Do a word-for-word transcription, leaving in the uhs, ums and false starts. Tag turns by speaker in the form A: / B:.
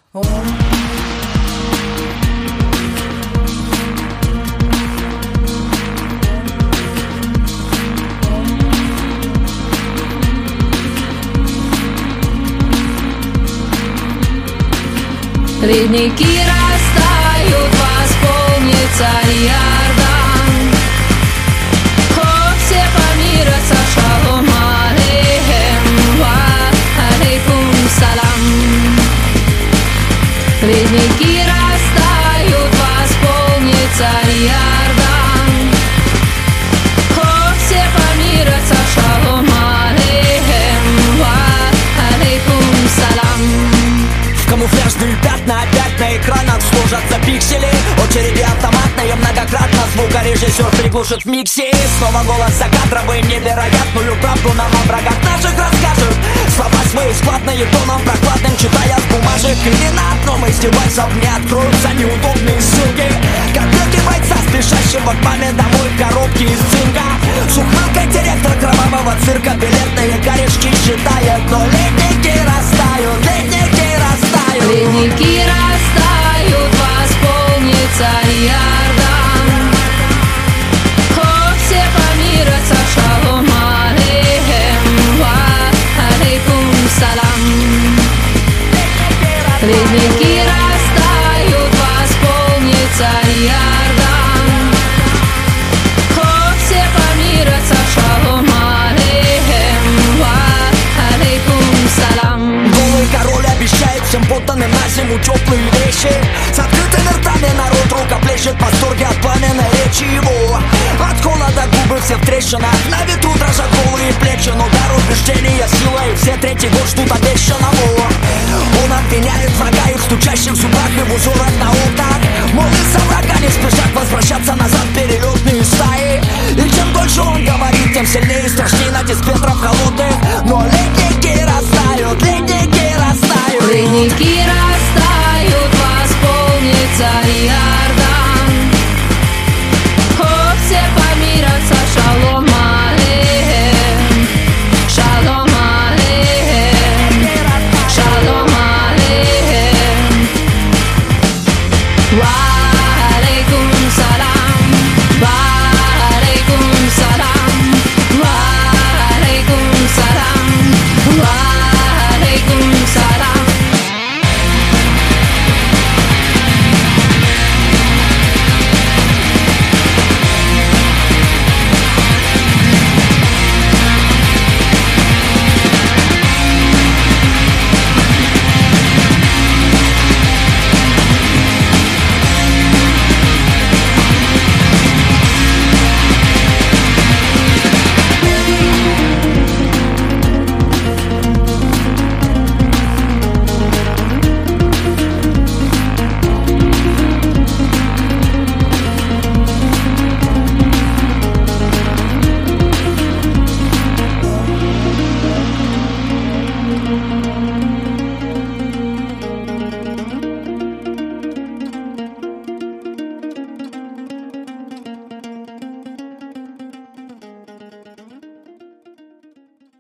A: Ледники растают, восполнится Иордан. О, все помирятся, шалом алейхим, ва алейкум салам. Ледники растают, восполнится Иордан. О, все помирятся, шалом алейхим, ва алейкум салам.
B: Камуфляжные пятна опять на экранах сложатся пиксели. Очереди автоматные многократно звукорежиссер приглушит в миксе. Снова голос за кадровым невероятную правду нам о врагах наших расскажет. Слова свои складные тоном прохладным, читая с бумажек. И на одном из девайсов мне откроются неудобные ссылки. Картинки бойца, спешащего к маме домой в коробке из цинка. С ухмылкой директор кровавого цирка билетные корешки считает. Но ледники растают, ледники растают.
A: Ледники растают, восполнится Иордан. О, все помирятся, шалом алейхим, ва алейкум салам. Ледники растают, восполнится Иордан. О, все помирятся, шалом алейхим, ва алейкум салам.
B: Голый король обещает всем подданным на зиму теплые вещи. С открытыми ртами народ рукоплещет в восторге от пламенной речи его. От холода губы все в трещинах, на ветру дрожат голые плечи. Но дар убеждения сила, и все третий год ждут обещанного. Он обвиняет врага их в стучащих зубах и в узорах на окнах. Мол, из-за врага не спешат возвращаться назад перелетные стаи. И чем дольше он говорит, тем сильнее и страшнее натиск ветров холодных. Но ледники растают, ледники растают.
A: Ледники